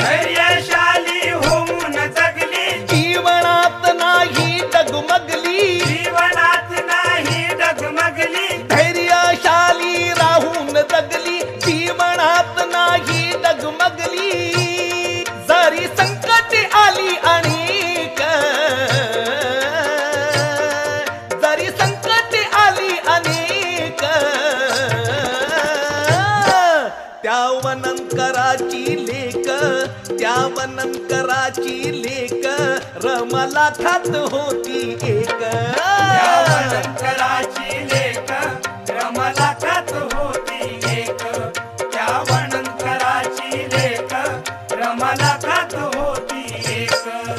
धैर्यशाली होऊन जगली, जीवनात नाही डगमगली, जीवनात नाही डगमगली, धैर्यशाली राहून जगली, जीवनात नाही डगमगली. जरी संकट आली अनेक, जरी संकट आली अनेक, त्या वनंकराची लेक, त्या वनंकराची लेक रमला खात होती एक. त्या वनंकराची लेक रमला खात होती एक, त्या वनंकराची लेक रमला खात होती एक.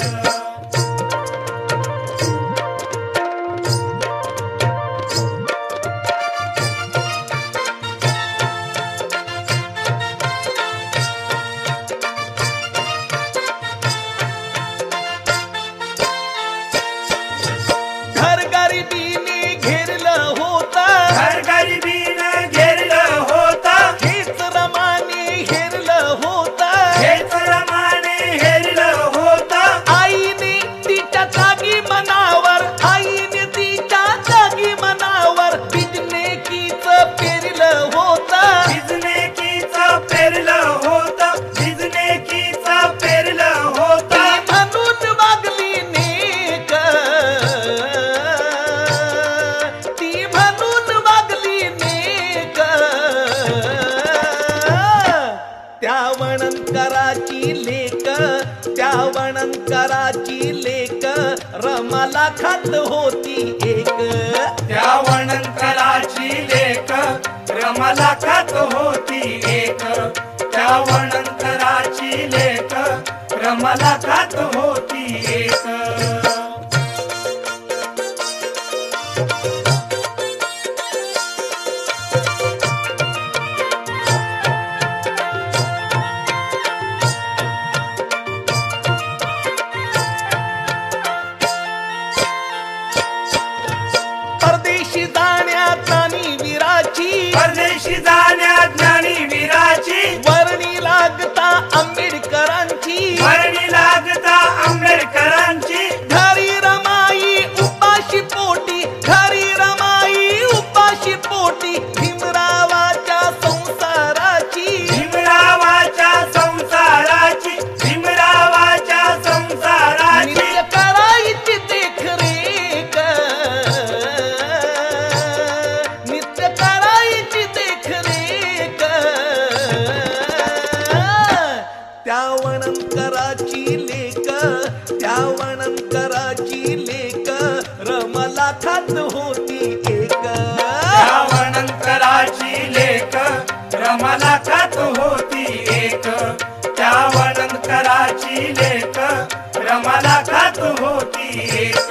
गरिबीने घेरलं होतं, घर गरिबीनं घेरलं होतं, हेच रमाने हेरलं होतं, हेच रमाने हेरलं होतं. आईने तिच्या जागी मनावर, आईने तिच्या जागी मनावर बिजनेकीच पेरलं होतं, भिजनेकीचं पेरलं होतं, भिजनेकीचं पेरलं होतं. म्हणून वागली नेक, ती म्हणून वागली नेक. त्या वनंकराची लेक, त्या वनंकराची लेक रमाला खात होती एक. त्या वनंकराची लेक रमला खात होती एक, त्या वनंकराची लेक रमला खात होती एक. परदेशी जाण्यात आणि वीराची, परदेशी जाण्या ज्ञानी वीराची, वर्णी लागता आंबेडकरांची, वर्णी लागता आंबेडकरांची. घरी रमाई उपाशी पोटी, घरी रमाई उपाशी पोटी, भीमरावाच्या संसाराची, भीमरावाच्या संसाराची, भीमरावाच्या संसाराची. नित्य करायची देखरेख, नित्य करायची देखरेख. त्या वनंकराची लेक, त्या वनंकराची लेक रमला खात होती एक. त्या वनंकराची लेक रमला खात होती एक, त्या वनंकराची लेक रमला खात होती एक.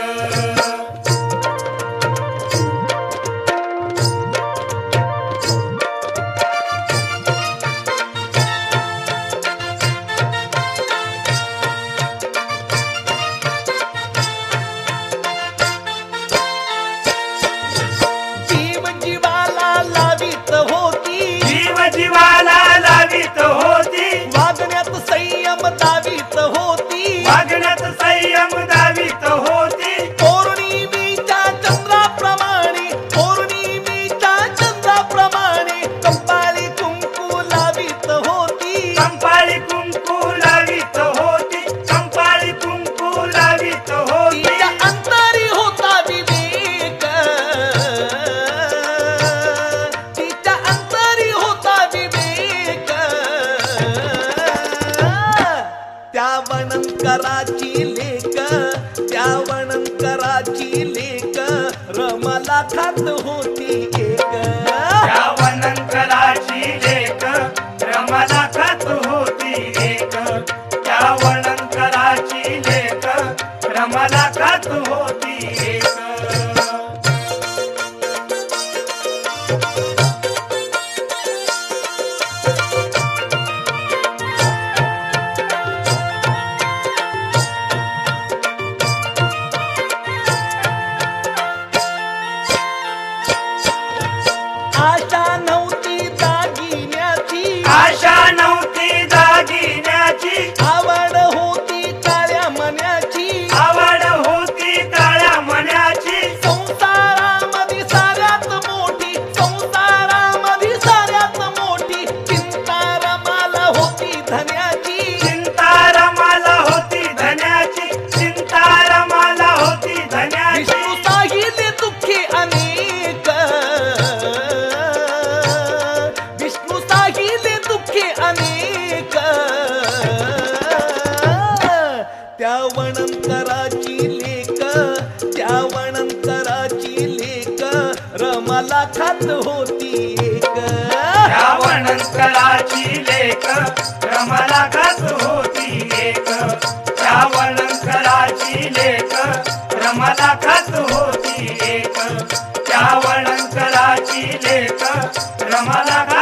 जीव जीवाला लावित होती, जीव जीवाला लावित होती, वागण्यात संयम दावित होती, वागण्यात संयम दावित होती. पौर्णिमेच्या चंद्राप्रमाणे, पौर्णिमेच्या चंद्राप्रमाणे कंपाळी कुंकू लावित होती, कंपाळी कुंकू लावित होती, कंपाळी कुंकू लावित होती. तिच्या अंतरी होता विवेक, तिच्या अंतरी होता विवेक. त्या वनंकराची लेक, त्या वनंकराची लेक रमला खात होती एक. त्या वनंकराची लेक रमला खात होती एक, त्या वनंकराची लेक रमला खात होती एक. आशा नव्हती दागिन्याची, आशा नव्हती दागिन्याची, खात होती एक. त्या वणंकराची लेक रमाला खात होती एक. त्या वणंकराची लेक रमाला खात होती एक. त्या वणंकराची लेक रमाला